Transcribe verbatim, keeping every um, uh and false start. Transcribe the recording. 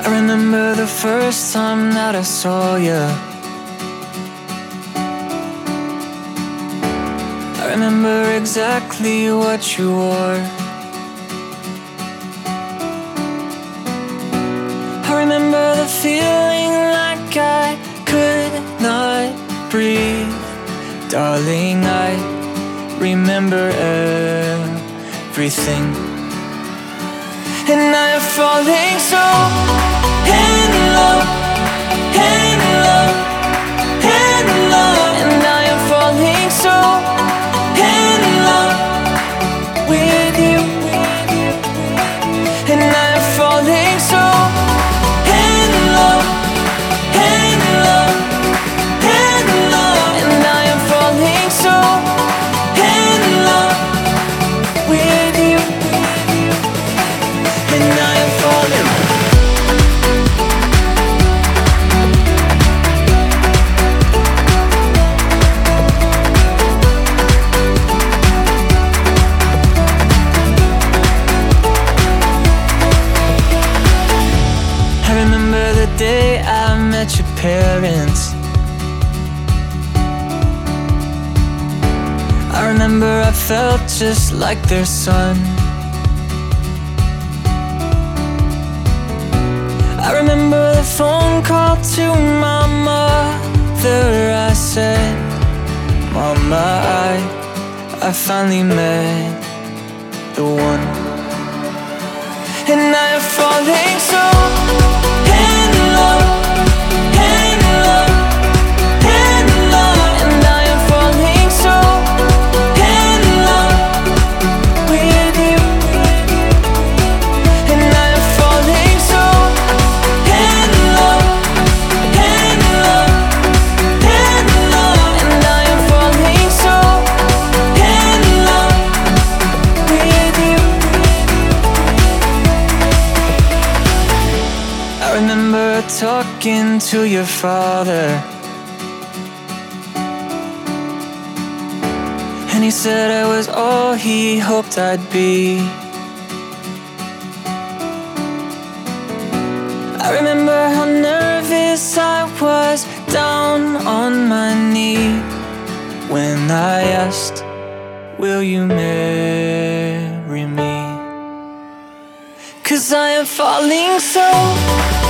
I remember the first time that I saw you. I remember exactly what you wore. I remember the feeling like I could not breathe. Darling, I remember everything. And I am falling so in love, in love, in love. And I am falling so in love with you. And I am falling so in love, in love, in love. And I am falling so in love with you. And I am falling. I remember the day I met your parents. I remember I felt just like their son. I remember the phone call to my mother. I said, Mama, I, I finally met the one. And I am falling so in love, in love, in love. And I am falling so in love with you. And I am falling so in love, in love, in love. And I am falling so in love with you. I remember talking to your father, and he said I was all he hoped I'd be. I remember how nervous I was down on my knee when I asked, will you marry me? 'Cause I am falling so